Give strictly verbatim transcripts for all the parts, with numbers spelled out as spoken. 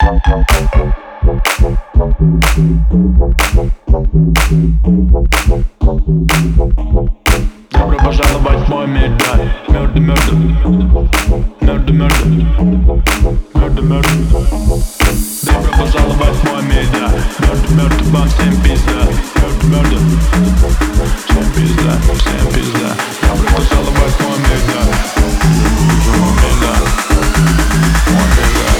Добро пожаловать в мой мир, да. Мёртвый, мёртвый, мёртвый, мёртвый, мёртвый, мёртвый. Добро пожаловать в мой мир, да. Мёртвый, мёртвый, вам всем пизда. Мёртвый, мёртвый, всем пизда, всем пизда. Добро пожаловать в мой мир, да. Мой мир, да. Мой мир, да.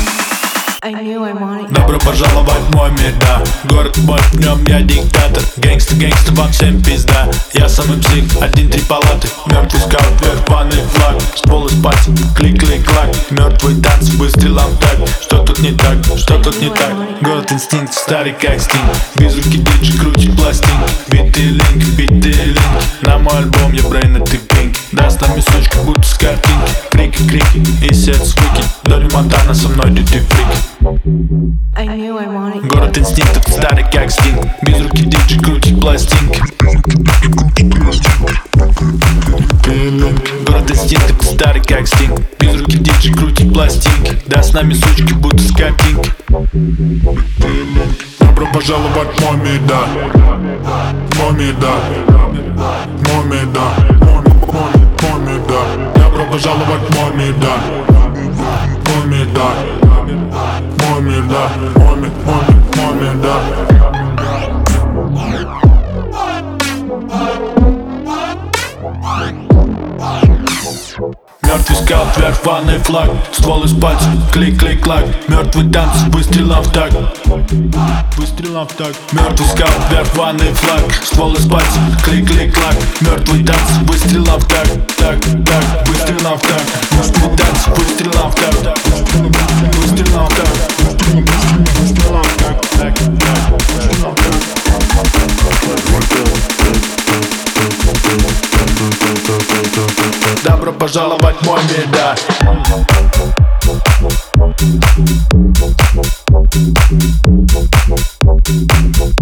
Добро пожаловать в мой мир, да. Город мой, в нем я диктатор. Гэнгста, гэнгста, вам всем пизда. Я самый псих, один-три палаты. Мертвый скаут, вверх, ванный флаг. Ствол из пальцев, клик-клик-клак. Мертвый танц, выстрелом так. Что тут не так, что тут не так? Город инстинкт, старый как стинг. Без руки диджи, крутит пластинки. Битый линк, битый линк. На мой альбом я брейн, а ты пинк. Да, с нами сучка, будто с картинки. Крики, крики, и сетс вики. Доли Монтана со мной, ты ты фрик. Город инстинктов, старый как стинг. Без руки диджи, крутит пластинки. Город инстинктов, старый как стинг. Без руки диджи, крутит пластинки. Да, с нами сучки, будто с картинки. Добро пожаловать в мой мир, да. Мой мир, да. Мой мир, да. Мой мир, да. Добро пожаловать в мой мир, да. Мой мир, да. Мой мир, да. Мой мир, мой мир, мой мир, да. Мертвый скаут, вверх, ванный флаг. Ствол из пальцев, клик-клик-клак. Мертвый танц, выстрелом в так. Выстрелом в так. Мертвый скаут, вверх, ванный флаг. Ствол из пальцев, клик-клик-клак. Мертвый танц, выстрелом в так. Так, так, выстрелом в так. Мертвый танц, выстрелом в так. Выстрелом в так. Выстрелом в так. Так, так, выстрелом в так. Добро пожаловать в мой мир, да.